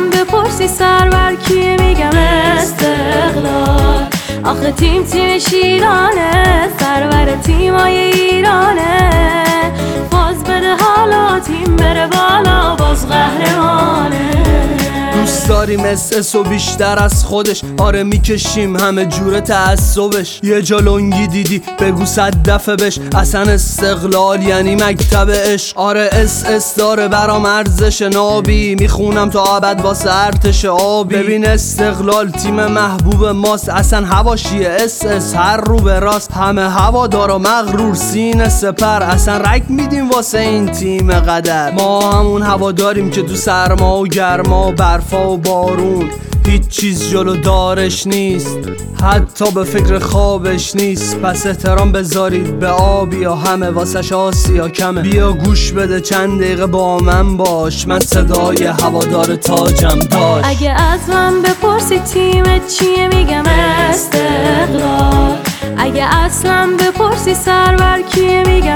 من بپرسی سرور کیه میگم استقلال. آخه تیم شیرانه، سرور تیمای ایرانه. باز بده حالا تیم بره بالا، باز قهرمانه. دوست داریم اس و بیشتر از خودش، آره میکشیم همه جور تعصبش. یه جا لنگی دیدی بگو 100 دفعه بش، اصلا استقلال یعنی مکتب عشق. آره اس داره برام ارزش نابی، میخونم تا ابد واسه ارتش آبی. ببین استقلال تیم محبوب ماست، اصلا هواشیه اس هر رو به راست. همه هوادارا مغرور سینه سپر، اصلا رگ میدیم واسه این تیم قدر. ما همون هواداریم که تو سرما و گرما، برفا و بارون، هیچ چیز جلو دارش نیست، حتی به فکر خوابش نیست. پس احترام بذارید به آبی، یا همه واسش آسیا کمه. بیا گوش بده چند دقیقه با من باش، من صدای هوادار تاجم داشت. اگه از من بپرسی تیمت چیه میگم استقلال. اگه اصلا بپرسی سرور کیه میگم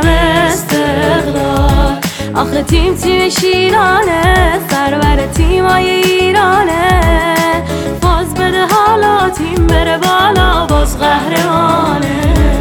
استقلال. آخه تیم شیرانه، سرور تیمای ایرانه. باز بده حالا تیم بره بالا، باز قهرمانه.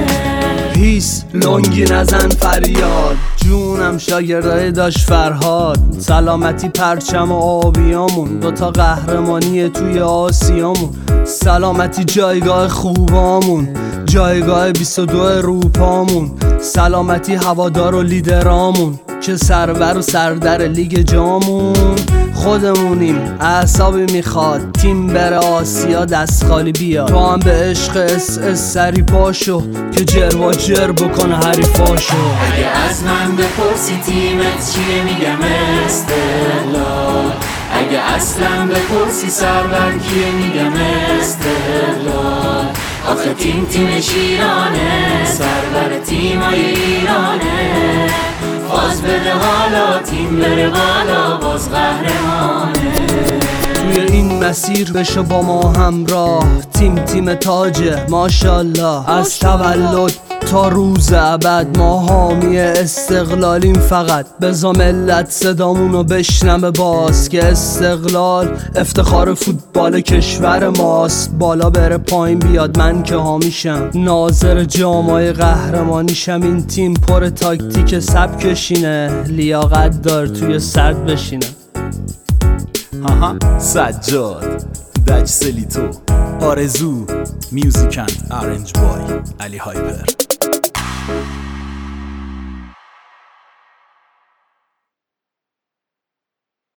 هیس لنگی نزن فریاد، جونم شاگردای داشت فرهاد. سلامتی پرچم و آبیامون، دوتا قهرمانی توی آسیامون. سلامتی جایگاه خوبامون، جایگاه 22 روپامون. سلامتی هوادار و لیدرامون که سرور و سردر لیگ جامون. خودمونیم اعصابی میخواد تیم بره آسیا دست خالی بیاد. تو هم به عشق اس سری پاشو که جر و جر بکنه حریفاشو. اگه از من بپرسی تیمت چیه میگم استقلال. اگه اصلا بپرسی سرور کیه میگم استقلال. آخه تیم شیرانه، سرور تیمای ایرانه. باز بده حالا تیم بره بالا، باز قهرمانه. توی این مسیر بشو با ما همراه، تیم تاجه ماشالله. از تولد تا روز ابد ما حامی استقلالیم. فقط بزا ملت صدامونو بشنوه باز، که استقلال افتخار فوتبال کشور ماست. بالا بره پایین بیاد من که حامیشم، ناظر جامای قهرمانیشم. این تیم پر تاکتیک سبکشینه، لیاقت دار توی سرد بشینه. سجاد دج سلیتو آرزو میوزیک اند آرنج بای علی هایپر.